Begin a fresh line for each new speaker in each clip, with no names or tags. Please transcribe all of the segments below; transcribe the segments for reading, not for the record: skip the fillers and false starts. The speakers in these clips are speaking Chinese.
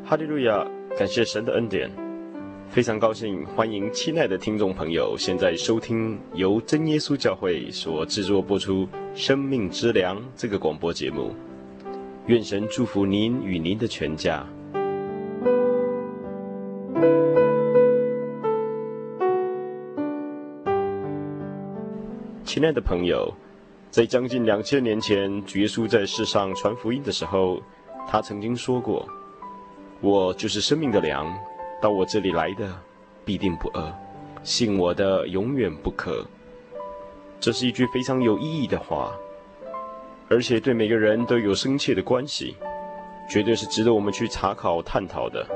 哈利路亚，感谢神的恩典，非常高兴，欢迎亲爱的听众朋友现在收听由真耶稣教会所制作播出《生命之粮》这个广播节目。愿神祝福您与您的全家。亲爱的朋友，在将近2000年前，主耶稣在世上传福音的时候，他曾经说过：“我就是生命的粮，到我这里来的必定不饿，信我的永远不渴。”这是一句非常有意义的话，而且对每个人都有深切的关系，绝对是值得我们去查考探讨的。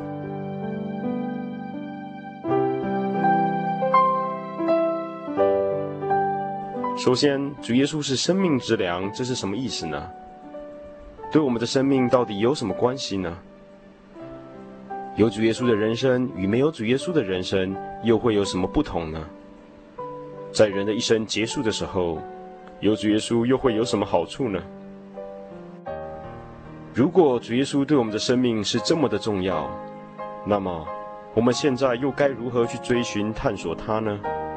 首先，主耶稣是生命之粮，这是什么意思呢？对我们的生命到底有什么关系呢？有主耶稣的人生与没有主耶稣的人生又会有什么不同呢？在人的一生结束的时候，有主耶稣又会有什么好处呢？如果主耶稣对我们的生命是这么的重要，那么我们现在又该如何去追寻探索它呢？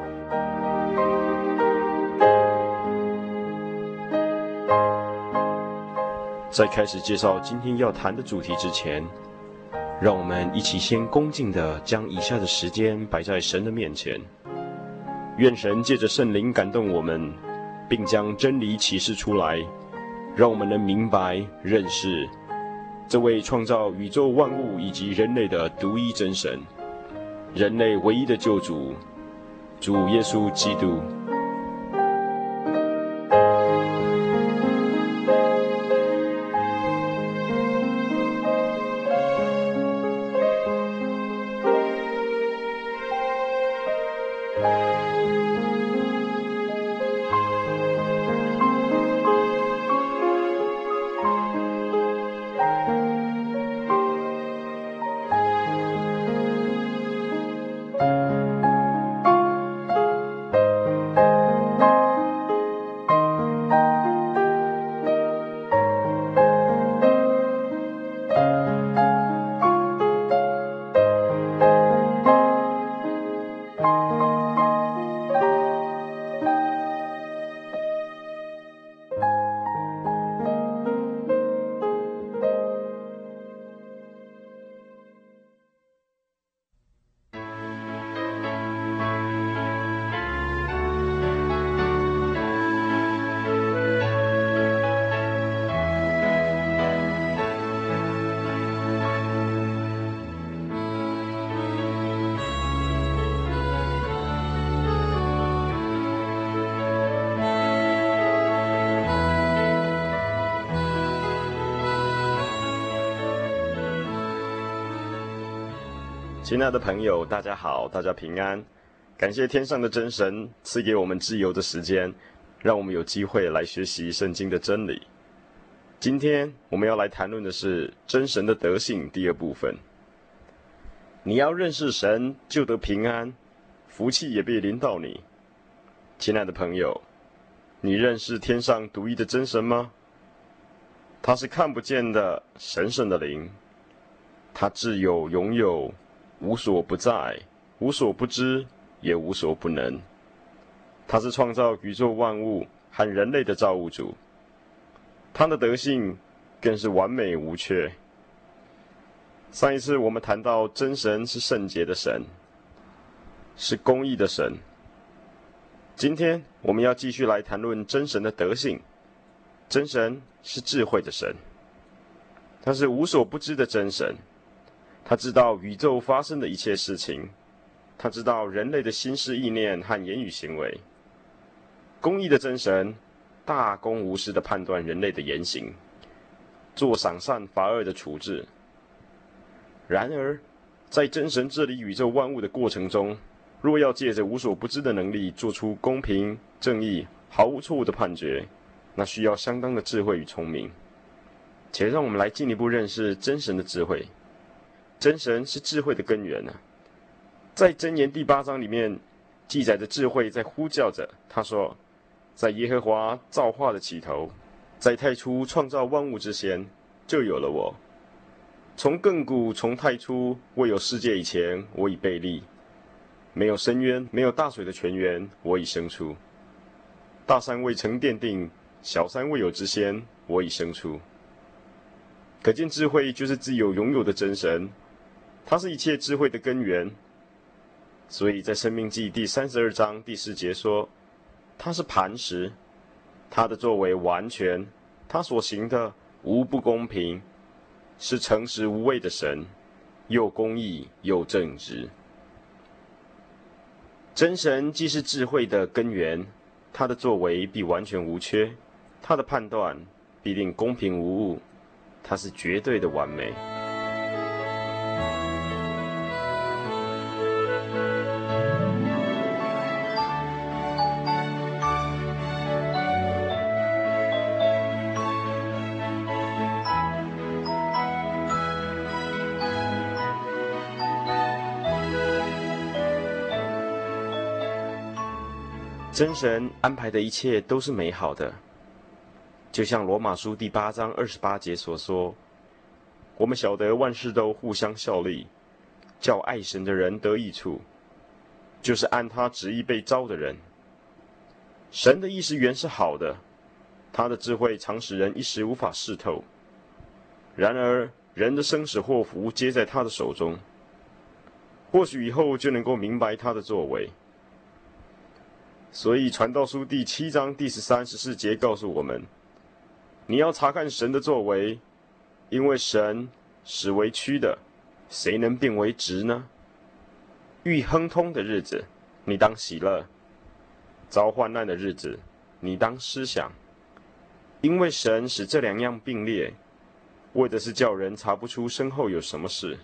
在开始介绍今天要谈的主题之前，让我们一起先恭敬地将以下的时间摆在神的面前，愿神借着圣灵感动我们，并将真理启示出来，让我们能明白认识这位创造宇宙万物以及人类的独一真神，人类唯一的救主，主耶稣基督。亲爱的朋友，大家好，大家平安。感谢天上的真神赐给我们自由的时间，让我们有机会来学习圣经的真理。今天我们要来谈论的是真神的德性第二部分。你要认识神，就得平安，福气也必临到你。亲爱的朋友，你认识天上独一的真神吗？他是看不见的神圣的灵，他自有永有，无所不在，无所不知，也无所不能。他是创造宇宙万物和人类的造物主，他的德性更是完美无缺。上一次我们谈到真神是圣洁的神，是公义的神。今天我们要继续来谈论真神的德性。真神是智慧的神，他是无所不知的真神，他知道宇宙发生的一切事情，他知道人类的心思意念和言语行为。公义的真神大公无私地判断人类的言行，做赏善罚恶的处置。然而在真神治理宇宙万物的过程中，若要借着无所不知的能力做出公平正义毫无错误的判决，那需要相当的智慧与聪明。且让我们来进一步认识真神的智慧。真神是智慧的根源啊。在箴言第8章里面记载着智慧在呼叫着，他说：在耶和华造化的起头，在太初创造万物之前，就有了我。 从亘古从太初，未有世界以前，我已被立；没有深渊，没有大水的泉源，我已生出。大山未曾奠定，小山未有之先，我已生出。可见智慧就是自有永有的真神，它是一切智慧的根源。所以在申命记第32章第4节说，他是磐石，他的作为完全，他所行的无不公平，是诚实无畏的神，又公义又正直。真神既是智慧的根源，他的作为必完全无缺，他的判断必定公平无误，他是绝对的完美。真神安排的一切都是美好的，就像罗马书第8章28节所说，我们晓得万事都互相效力，叫爱神的人得益处，就是按他旨意被召的人。神的意思原是好的，他的智慧常使人一时无法识透，然而人的生死祸福皆在他的手中，或许以后就能够明白他的作为。所以传道书第7章第13、14节告诉我们，你要查看神的作为，因为神使为曲的，谁能变为直呢？遇亨通的日子，你当喜乐；遭患难的日子，你当思想。因为神使这两样并列，为的是叫人查不出身后有什么事。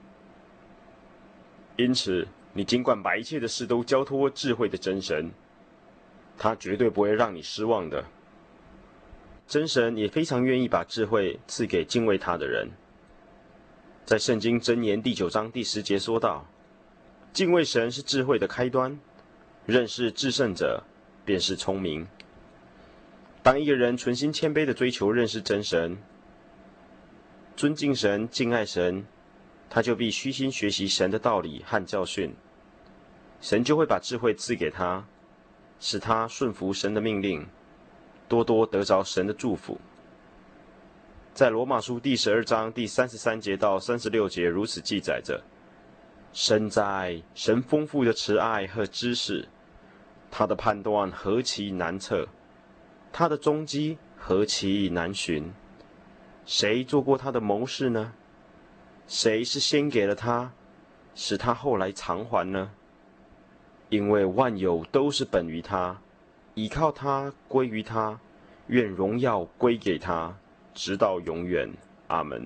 因此，你尽管把一切的事都交托智慧的真神，他绝对不会让你失望的。真神也非常愿意把智慧赐给敬畏他的人。在圣经箴言第9章第10节说道，敬畏神是智慧的开端，认识至圣者便是聪明。当一个人存心谦卑地追求认识真神，尊敬神、敬爱神，他就必虚心学习神的道理和教训，神就会把智慧赐给他，使他顺服神的命令，多多得着神的祝福。在罗马书第12章第33节到36节如此记载着，深哉，神丰富的慈爱和知识，他的判断何其难测，他的踪迹何其难寻。谁做过他的谋士呢？谁是先给了他，使他后来偿还呢？因为万有都是本于他，倚靠他，归于他，愿荣耀归给他，直到永远。阿门。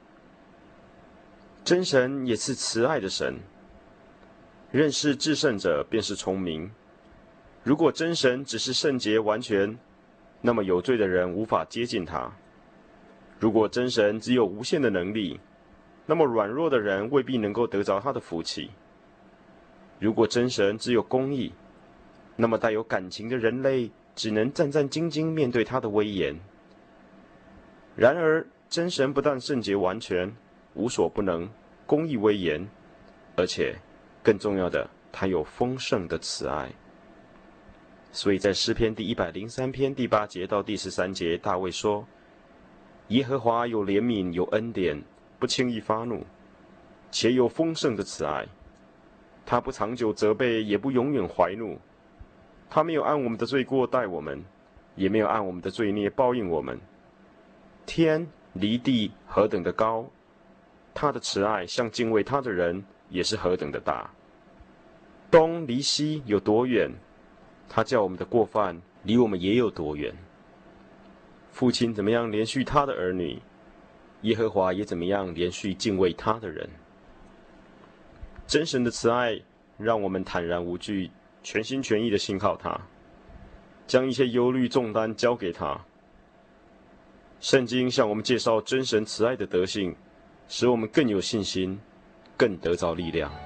真神也是慈爱的神，认识至圣者便是聪明。如果真神只是圣洁完全，那么有罪的人无法接近他；如果真神只有无限的能力，那么软弱的人未必能够得着他的福气。如果真神只有公义，那么带有感情的人类只能战战兢兢面对他的威严。然而，真神不但圣洁完全，无所不能，公义威严，而且更重要的，他有丰盛的慈爱。所以在诗篇第103篇第8节到第13节，大卫说：耶和华有怜悯，有恩典，不轻易发怒，且有丰盛的慈爱。他不长久责备，也不永远怀怒。他没有按我们的罪过待我们，也没有按我们的罪孽报应我们。天离地何等的高，他的慈爱向敬畏他的人也是何等的大。东离西有多远，他叫我们的过犯离我们也有多远。父亲怎么样连续他的儿女，耶和华也怎么样连续敬畏他的人。真神的慈爱让我们坦然无惧，全心全意地信靠他，将一切忧虑重担交给他。圣经向我们介绍真神慈爱的德性，使我们更有信心，更得着力量。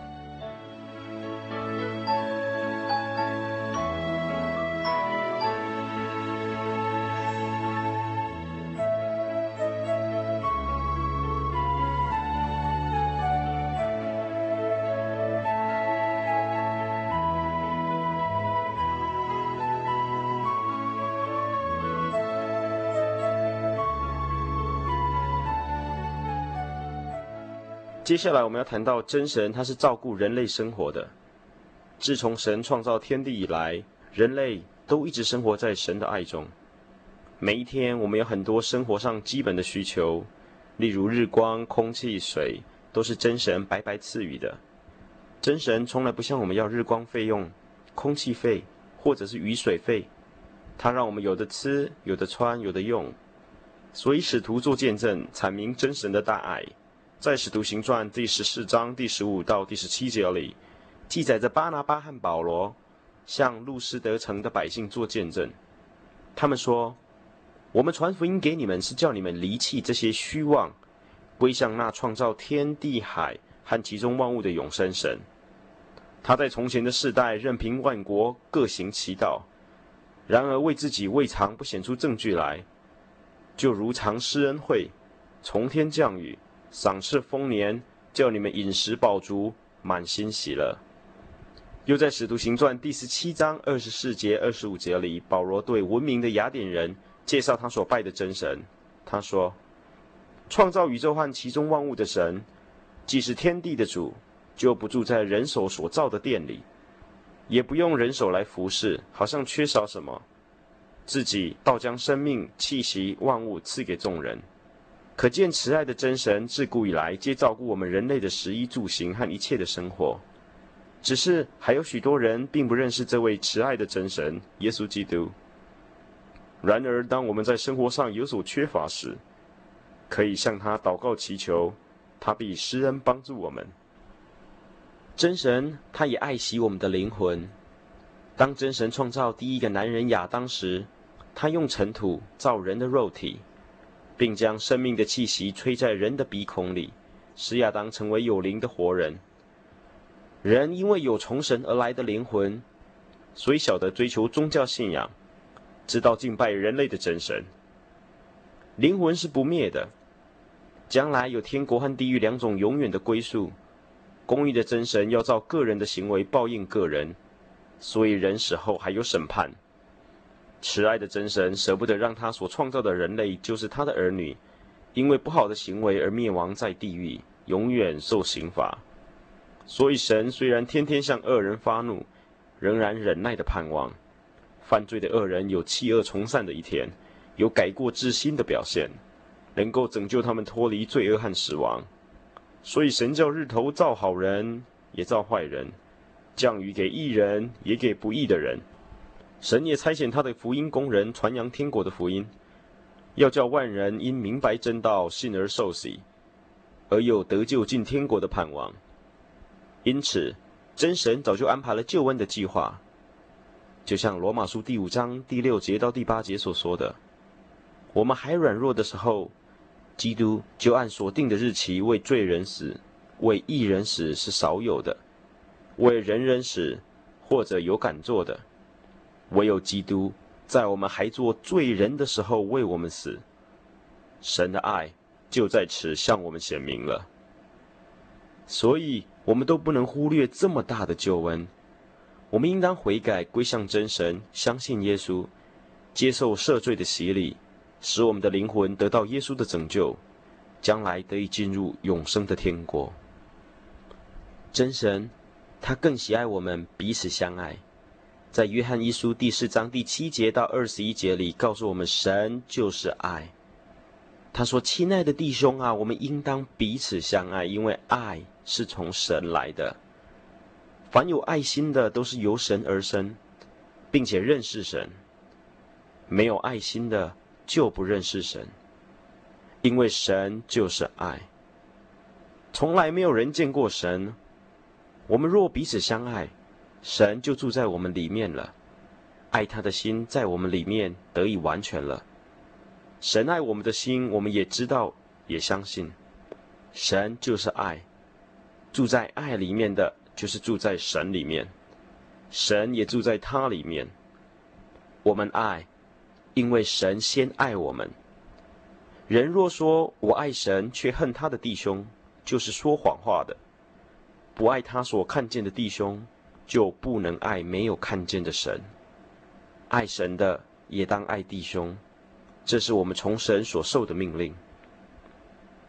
接下来我们要谈到真神，他是照顾人类生活的。自从神创造天地以来，人类都一直生活在神的爱中。每一天，我们有很多生活上基本的需求，例如日光、空气、水，都是真神白白赐予的。真神从来不向我们要日光费用、空气费或者是雨水费，他让我们有的吃、有的穿、有的用。所以使徒做见证，阐明真神的大爱。在使徒行传第14章第15到第17节里，记载着巴拿巴和保罗向路斯德城的百姓做见证。他们说，我们传福音给你们，是叫你们离弃这些虚妄，归向那创造天地海和其中万物的永生神。他在从前的世代任凭万国各行其道，然而为自己未尝不显出证据来，就如常施恩惠，从天降雨，赏赐丰年，叫你们饮食饱足，满心喜乐。又在使徒行传第17章24节25节里，保罗对文明的雅典人介绍他所拜的真神。他说，创造宇宙和其中万物的神，既是天地的主，就不住在人手所造的殿里，也不用人手来服侍，好像缺少什么，自己倒将生命气息万物赐给众人。可见慈爱的真神自古以来皆照顾我们人类的食衣住行和一切的生活，只是还有许多人并不认识这位慈爱的真神耶稣基督。然而当我们在生活上有所缺乏时，可以向他祷告祈求，他必施恩帮助我们。真神他也爱惜我们的灵魂。当真神创造第一个男人亚当时，他用尘土造人的肉体，并将生命的气息吹在人的鼻孔里，使亚当成为有灵的活人。人因为有从神而来的灵魂，所以晓得追求宗教信仰，知道敬拜人类的真神。灵魂是不灭的，将来有天国和地狱两种永远的归宿。公义的真神要照个人的行为报应个人，所以人死后还有审判。慈爱的真神舍不得让他所创造的人类，就是他的儿女，因为不好的行为而灭亡在地狱，永远受刑罚。所以神虽然天天向恶人发怒，仍然忍耐的盼望犯罪的恶人有弃恶从善的一天，有改过自新的表现，能够拯救他们脱离罪恶和死亡。所以神叫日头照好人，也照坏人，降雨给义人，也给不义的人。神也差遣他的福音工人传扬天国的福音，要叫万人因明白真道，信而受洗，而有得救进天国的盼望。因此真神早就安排了救恩的计划，就像罗马书第5章第6节到第8节所说的，我们还软弱的时候，基督就按所定的日期为罪人死，为义人死是少有的，为人人死或者有敢做的，唯有基督在我们还做罪人的时候为我们死。神的爱就在此向我们显明了。所以我们都不能忽略这么大的救恩，我们应当悔改，归向真神，相信耶稣，接受赦罪的洗礼，使我们的灵魂得到耶稣的拯救，将来得以进入永生的天国。真神他更喜爱我们彼此相爱，在约翰一书第4章第7节到21节里告诉我们，神就是爱。他说，亲爱的弟兄啊，我们应当彼此相爱，因为爱是从神来的。凡有爱心的都是由神而生，并且认识神。没有爱心的就不认识神，因为神就是爱。从来没有人见过神。我们若彼此相爱，神就住在我们里面了，爱他的心在我们里面得以完全了。神爱我们的心，我们也知道，也相信。神就是爱，住在爱里面的，就是住在神里面，神也住在他里面。我们爱，因为神先爱我们。人若说我爱神，却恨他的弟兄，就是说谎话的。不爱他所看见的弟兄，就不能爱没有看见的神。爱神的也当爱弟兄，这是我们从神所受的命令。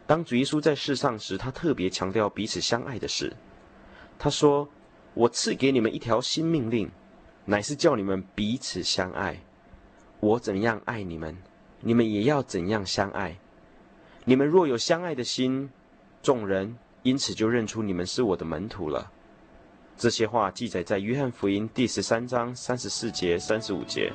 当主耶稣在世上时，他特别强调彼此相爱的事。他说：“我赐给你们一条新命令，乃是叫你们彼此相爱。我怎样爱你们，你们也要怎样相爱。你们若有相爱的心，众人因此就认出你们是我的门徒了。”这些话记载在约翰福音第13章34节、35节。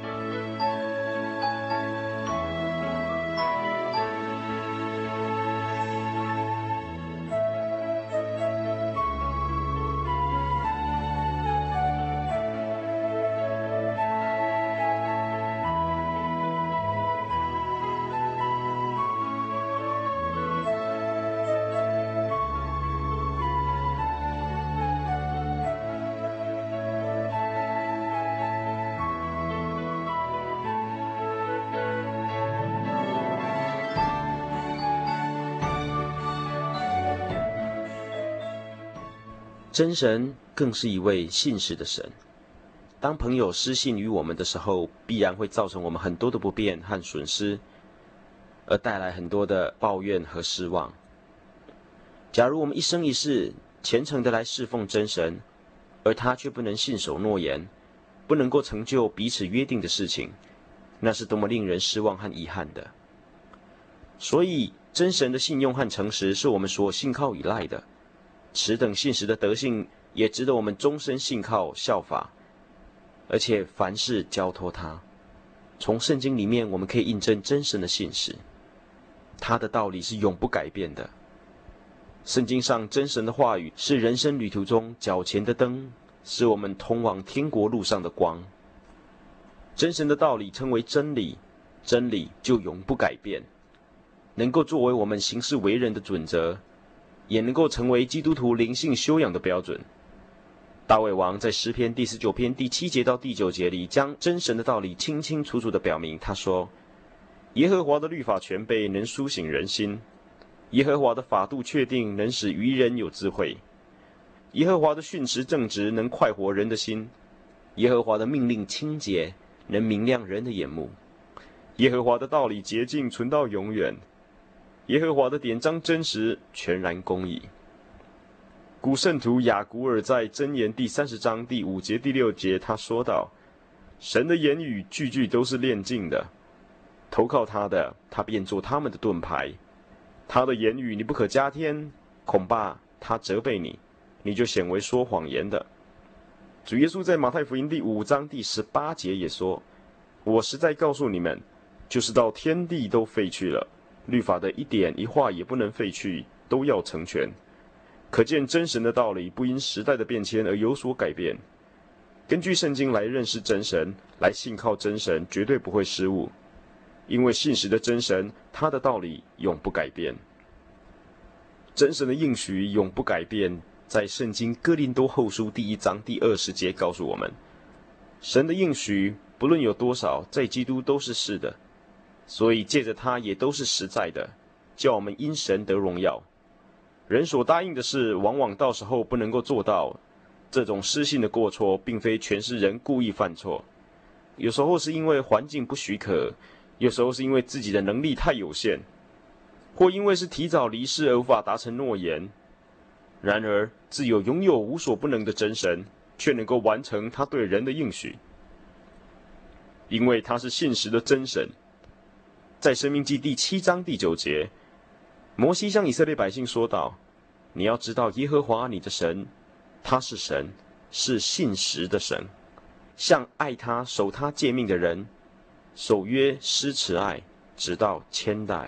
真神更是一位信实的神。当朋友失信于我们的时候，必然会造成我们很多的不便和损失，而带来很多的抱怨和失望。假如我们一生一世虔诚的来侍奉真神，而他却不能信守诺言，不能够成就彼此约定的事情，那是多么令人失望和遗憾的。所以真神的信用和诚实是我们所信靠依赖的，此等信实的德性也值得我们终身信靠效法，而且凡事交托他。从圣经里面我们可以印证真神的信实，他的道理是永不改变的。圣经上真神的话语是人生旅途中脚前的灯，是我们通往天国路上的光。真神的道理称为真理，真理就永不改变，能够作为我们行事为人的准则，也能够成为基督徒灵性修养的标准。大卫王在诗篇第19篇第7节到第9节里，将真神的道理清清楚楚地表明。他说：耶和华的律法全备，能苏醒人心；耶和华的法度确定，能使愚人有智慧；耶和华的训词正直，能快活人的心；耶和华的命令清洁，能明亮人的眼目；耶和华的道理洁净，存到永远；耶和华的典章真实，全然公义。古圣徒雅古尔在箴言第30章第5节、第6节，他说道：神的言语句句都是炼净的，投靠他的，他便做他们的盾牌。他的言语你不可加添，恐怕他责备你，你就显为说谎言的。主耶稣在马太福音第5章第18节也说：我实在告诉你们，就是到天地都废去了，律法的一点一画也不能废去，都要成全。可见真神的道理不因时代的变迁而有所改变。根据圣经来认识真神，来信靠真神，绝对不会失误，因为信实的真神，他的道理永不改变。真神的应许永不改变，在圣经哥林多后书第1章第20节告诉我们，神的应许不论有多少，在基督都是是的，所以借着他也都是实在的，叫我们因神得荣耀。人所答应的事，往往到时候不能够做到。这种失信的过错，并非全是人故意犯错，有时候是因为环境不许可，有时候是因为自己的能力太有限，或因为是提早离世而无法达成诺言。然而，自有拥有无所不能的真神，却能够完成他对人的应许，因为他是信实的真神。在申命记第7章第9节，摩西向以色列百姓说道：你要知道耶和华你的神，他是神，是信实的神，向爱他守他诫命的人守约施慈爱，直到千代。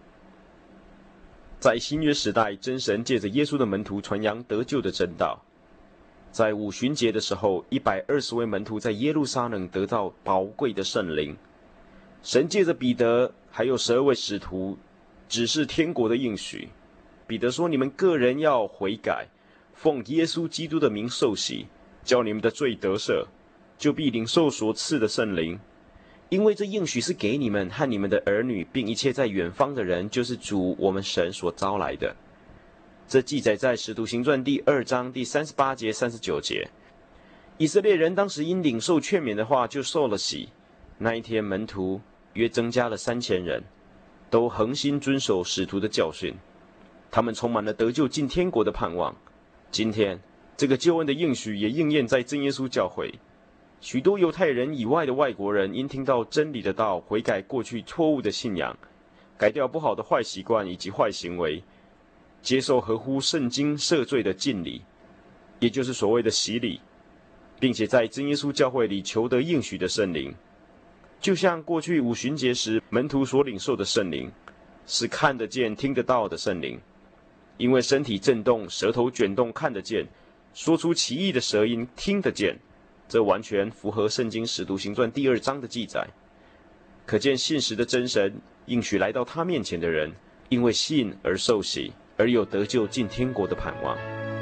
在新约时代，真神借着耶稣的门徒传扬得救的真道。在五旬节的时候，120位门徒在耶路撒冷得到宝贵的圣灵。神借着彼得还有12位使徒指示天国的应许。彼得说：你们个人要悔改，奉耶稣基督的名受洗，叫你们的罪得赦，就必领受所赐的圣灵。因为这应许是给你们和你们的儿女，并一切在远方的人，就是主我们神所招来的。这记载在使徒行传第2章第38节、39节。以色列人当时因领受劝勉的话，就受了洗。那一天门徒约增加了3000人。 都恒心遵守使徒的教训，他们充满了得救进天国的盼望。今天，这个救恩的应许也应验在真耶稣教会。许多犹太人以外的外国人因听到真理的道，悔改过去错误的信仰，改掉不好的坏习惯以及坏行为，接受合乎圣经赦罪的浸礼，也就是所谓的洗礼，并且在真耶稣教会里求得应许的圣灵。就像过去五旬节时门徒所领受的圣灵，是看得见听得到的圣灵，因为身体震动，舌头卷动看得见，说出奇异的舌音听得见，这完全符合圣经使徒行传第2章的记载。可见信实的真神应许来到他面前的人，因为信而受洗，而有得救进天国的盼望。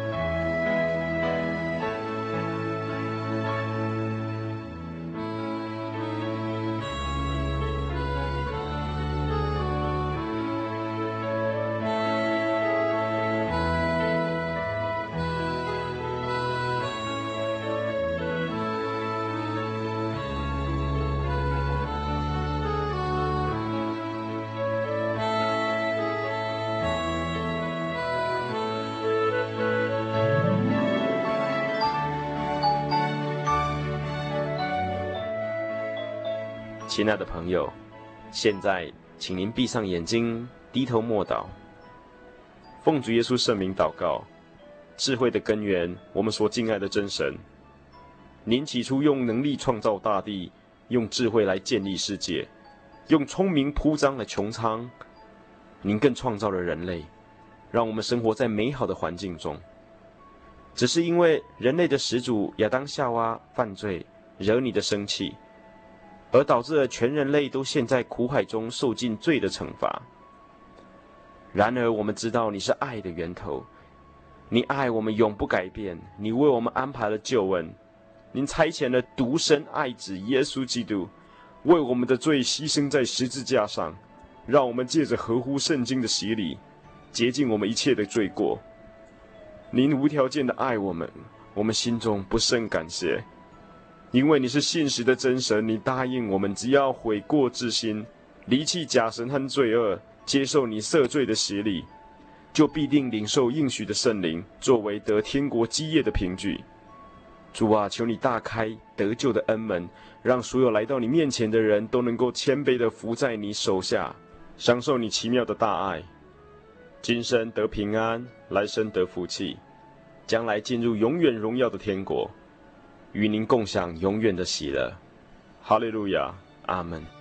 亲爱的朋友，现在请您闭上眼睛，低头默祷，奉主耶稣圣名祷告。智慧的根源，我们所敬爱的真神，您起初用能力创造大地，用智慧来建立世界，用聪明铺张了穹苍。您更创造了人类，让我们生活在美好的环境中。只是因为人类的始祖亚当夏娃犯罪，惹你的生气，而导致了全人类都陷在苦海中受尽罪的惩罚。然而我们知道你是爱的源头，你爱我们永不改变，你为我们安排了救恩，您差遣了独生爱子耶稣基督，为我们的罪牺牲在十字架上，让我们借着合乎圣经的洗礼，洁净我们一切的罪过。您无条件的爱我们，我们心中不胜感谢。因为你是信实的真神，你答应我们，只要悔过之心，离弃假神和罪恶，接受你赦罪的洗礼，就必定领受应许的圣灵，作为得天国基业的凭据。主啊，求你大开得救的恩门，让所有来到你面前的人都能够谦卑地伏在你手下，享受你奇妙的大爱，今生得平安，来生得福气，将来进入永远荣耀的天国，与您共享永远的喜乐。哈利路亚，阿门。